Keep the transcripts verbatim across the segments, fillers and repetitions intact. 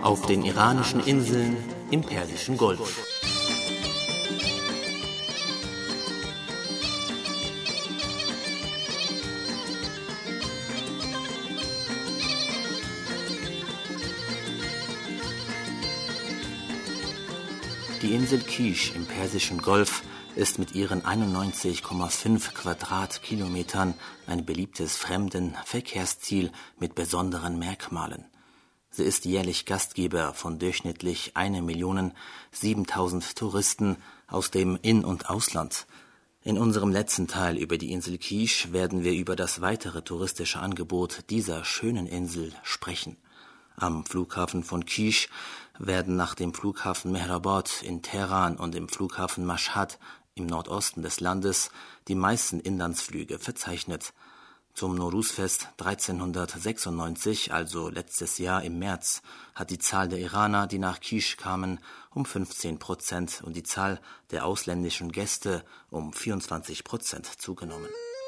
auf den iranischen Inseln im Persischen Golf. Die Insel Kish im Persischen Golf ist mit ihren einundneunzig Komma fünf Quadratkilometern ein beliebtes Fremdenverkehrsziel mit besonderen Merkmalen. Sie ist jährlich Gastgeber von durchschnittlich eine Million siebentausend Touristen aus dem In- und Ausland. In unserem letzten Teil über die Insel Kish werden wir über das weitere touristische Angebot dieser schönen Insel sprechen. Am Flughafen von Kish werden nach dem Flughafen Mehrabad in Teheran und dem Flughafen Mashhad im Nordosten des Landes die meisten Inlandsflüge verzeichnet. Zum Nowruz-Fest dreizehnhundertsechsundneunzig, also letztes Jahr im März, hat die Zahl der Iraner, die nach Kish kamen, um fünfzehn Prozent und die Zahl der ausländischen Gäste um vierundzwanzig Prozent zugenommen.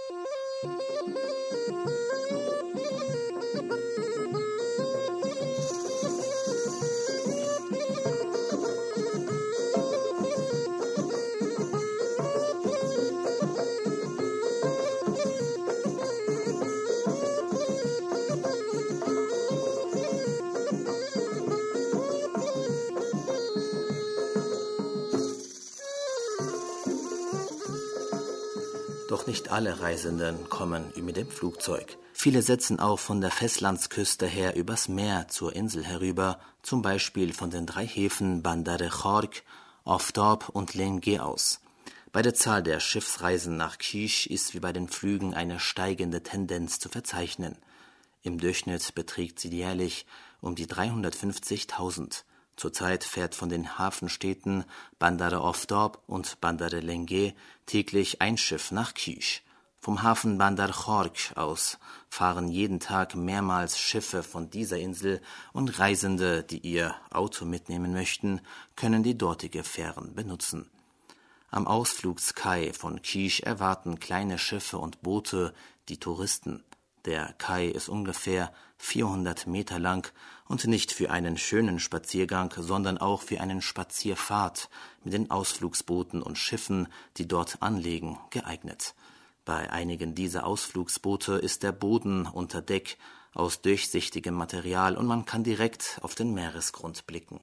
Doch nicht alle Reisenden kommen mit dem Flugzeug. Viele setzen auch von der Festlandsküste her übers Meer zur Insel herüber, zum Beispiel von den drei Häfen Bandar-e Khark, Aftab und Lenge aus. Bei der Zahl der Schiffsreisen nach Kish ist wie bei den Flügen eine steigende Tendenz zu verzeichnen. Im Durchschnitt beträgt sie jährlich um die dreihundertfünfzigtausend. Zurzeit fährt von den Hafenstädten Bandar-e Aftab und Bandar-e Lenge täglich ein Schiff nach Kish. Vom Hafen Bandar Khark aus fahren jeden Tag mehrmals Schiffe von dieser Insel und Reisende, die ihr Auto mitnehmen möchten, können die dortige Fähren benutzen. Am Ausflugskai von Kish erwarten kleine Schiffe und Boote die Touristen. Der Kai ist ungefähr vierhundert Meter lang und nicht für einen schönen Spaziergang, sondern auch für einen Spazierfahrt mit den Ausflugsbooten und Schiffen, die dort anlegen, geeignet. Bei einigen dieser Ausflugsboote ist der Boden unter Deck aus durchsichtigem Material und man kann direkt auf den Meeresgrund blicken.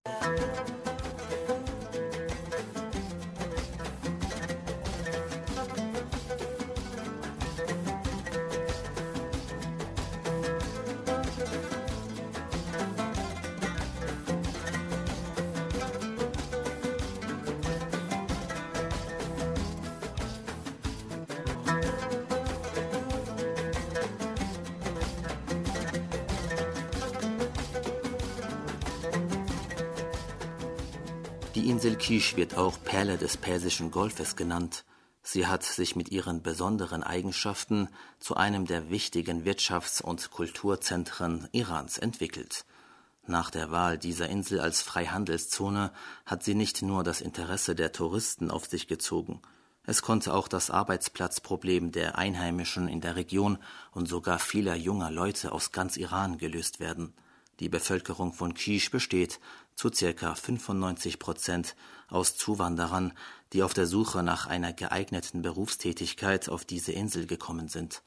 Die Insel Kish wird auch Perle des Persischen Golfes genannt. Sie hat sich mit ihren besonderen Eigenschaften zu einem der wichtigen Wirtschafts- und Kulturzentren Irans entwickelt. Nach der Wahl dieser Insel als Freihandelszone hat sie nicht nur das Interesse der Touristen auf sich gezogen. Es konnte auch das Arbeitsplatzproblem der Einheimischen in der Region und sogar vieler junger Leute aus ganz Iran gelöst werden. Die Bevölkerung von Kish besteht zu ca. fünfundneunzig Prozent aus Zuwanderern, die auf der Suche nach einer geeigneten Berufstätigkeit auf diese Insel gekommen sind.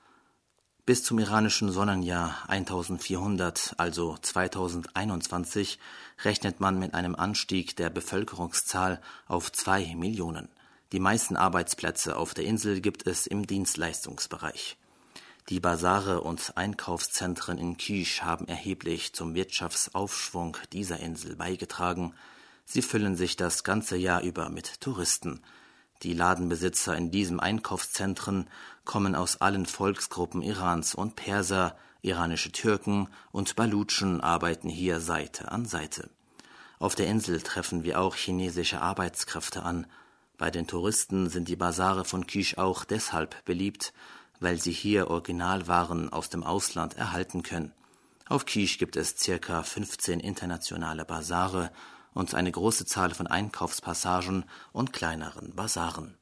Bis zum iranischen Sonnenjahr eintausendvierhundert, also zweitausendeinundzwanzig, rechnet man mit einem Anstieg der Bevölkerungszahl auf zwei Millionen. Die meisten Arbeitsplätze auf der Insel gibt es im Dienstleistungsbereich. Die Basare und Einkaufszentren in Kish haben erheblich zum Wirtschaftsaufschwung dieser Insel beigetragen. Sie füllen sich das ganze Jahr über mit Touristen. Die Ladenbesitzer in diesen Einkaufszentren kommen aus allen Volksgruppen Irans und Perser, iranische Türken und Balutschen arbeiten hier Seite an Seite. Auf der Insel treffen wir auch chinesische Arbeitskräfte an. Bei den Touristen sind die Basare von Kish auch deshalb beliebt, weil sie hier Originalwaren aus dem Ausland erhalten können. Auf Kish gibt es circa fünfzehn internationale Basare und eine große Zahl von Einkaufspassagen und kleineren Basaren.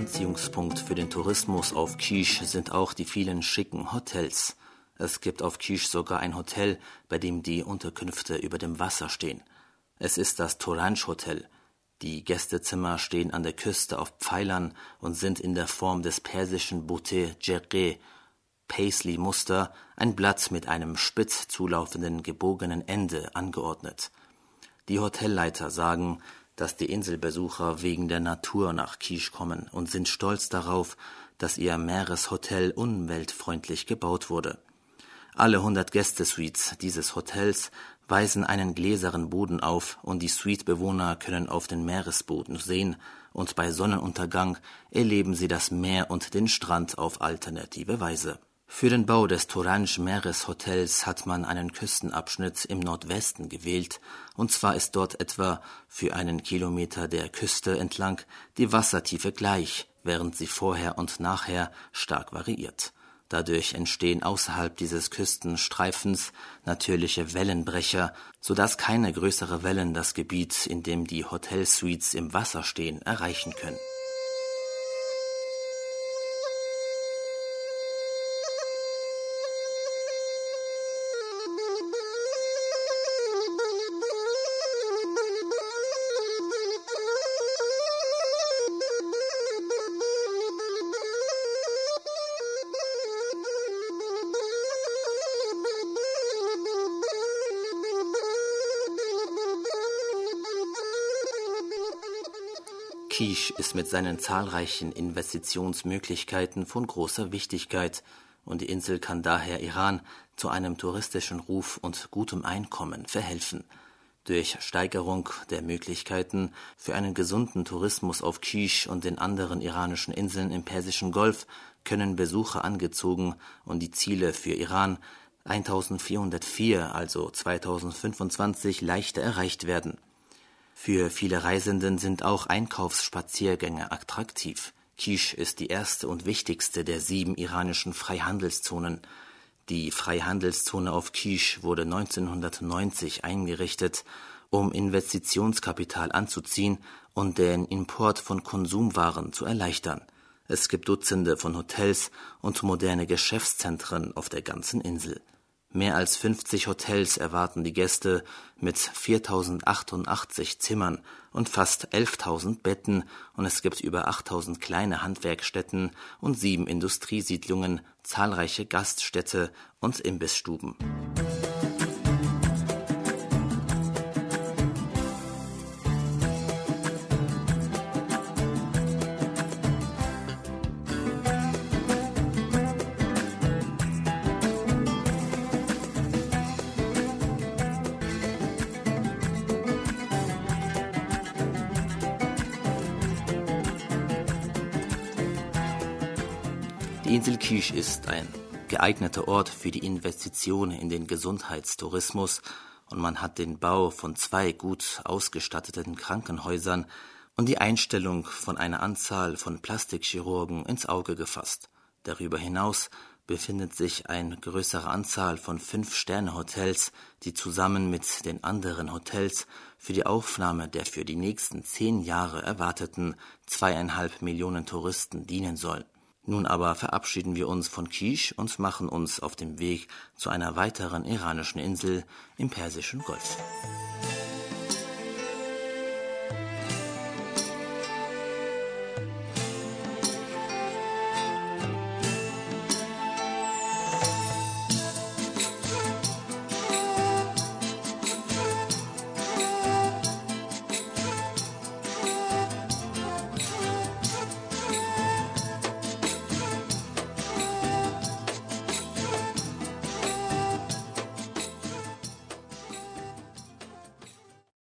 Anziehungspunkt für den Tourismus auf Kish sind auch die vielen schicken Hotels. Es gibt auf Kish sogar ein Hotel, bei dem die Unterkünfte über dem Wasser stehen. Es ist das Torange Hotel. Die Gästezimmer stehen an der Küste auf Pfeilern und sind in der Form des persischen Boute Djerghe, Paisley-Muster, ein Blatt mit einem spitz zulaufenden gebogenen Ende angeordnet. Die Hotelleiter sagen, dass die Inselbesucher wegen der Natur nach Kish kommen und sind stolz darauf, dass ihr Meereshotel umweltfreundlich gebaut wurde. Alle hundert Gästesuites dieses Hotels weisen einen gläsernen Boden auf und die Suitebewohner können auf den Meeresboden sehen und bei Sonnenuntergang erleben sie das Meer und den Strand auf alternative Weise. Für den Bau des Torange Meereshotels hat man einen Küstenabschnitt im Nordwesten gewählt, und zwar ist dort etwa für einen Kilometer der Küste entlang die Wassertiefe gleich, während sie vorher und nachher stark variiert. Dadurch entstehen außerhalb dieses Küstenstreifens natürliche Wellenbrecher, sodass keine größere Wellen das Gebiet, in dem die Hotelsuites im Wasser stehen, erreichen können. Kish ist mit seinen zahlreichen Investitionsmöglichkeiten von großer Wichtigkeit und die Insel kann daher Iran zu einem touristischen Ruf und gutem Einkommen verhelfen. Durch Steigerung der Möglichkeiten für einen gesunden Tourismus auf Kish und den anderen iranischen Inseln im Persischen Golf können Besucher angezogen und die Ziele für Iran eintausendvierhundertvier, also zweitausendfünfundzwanzig, leichter erreicht werden. Für viele Reisenden sind auch Einkaufsspaziergänge attraktiv. Kish ist die erste und wichtigste der sieben iranischen Freihandelszonen. Die Freihandelszone auf Kish wurde neunzehnhundertneunzig eingerichtet, um Investitionskapital anzuziehen und den Import von Konsumwaren zu erleichtern. Es gibt Dutzende von Hotels und moderne Geschäftszentren auf der ganzen Insel. Mehr als fünfzig Hotels erwarten die Gäste mit viertausendachtundachtzig Zimmern und fast elftausend Betten und es gibt über achttausend kleine Handwerksstätten und sieben Industriesiedlungen, zahlreiche Gaststätte und Imbissstuben. Die Insel Kish ist ein geeigneter Ort für die Investition in den Gesundheitstourismus und man hat den Bau von zwei gut ausgestatteten Krankenhäusern und die Einstellung von einer Anzahl von Plastikchirurgen ins Auge gefasst. Darüber hinaus befindet sich eine größere Anzahl von Fünf-Sterne-Hotels, die zusammen mit den anderen Hotels für die Aufnahme der für die nächsten zehn Jahre erwarteten zweieinhalb Millionen Touristen dienen sollen. Nun aber verabschieden wir uns von Kish und machen uns auf den Weg zu einer weiteren iranischen Insel im Persischen Golf.